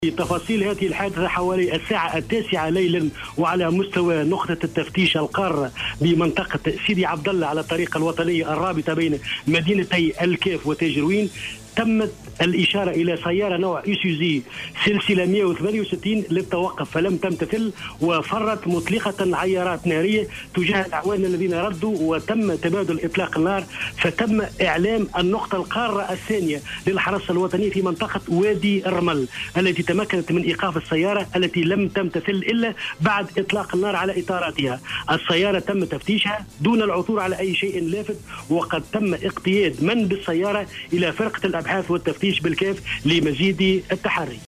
تفاصيل هذه الحادثة حوالي الساعة 9 ليلا، وعلى مستوى نقطة التفتيش القارة بمنطقة سيدي عبد الله على الطريق الوطني الرابطة بين مدينتي الكاف وتجروين، تمت الإشارة إلى سيارة نوع إيسوزي سلسلة 168 للتوقف فلم تمتثل، وفرت مطلقة عيارات نارية تجاه الأعوان الذين ردوا، وتم تبادل إطلاق النار. فتم إعلام النقطة القارة الثانية للحرس الوطني في منطقة وادي الرمل التي تمكنت من إيقاف السيارة التي لم تمتثل إلا بعد إطلاق النار على إطاراتها. السيارة تم تفتيشها دون العثور على أي شيء لافت، وقد تم اقتياد من بالسيارة إلى فرقة الأبحاث والتفتيش بالكاف لمزيد التحري.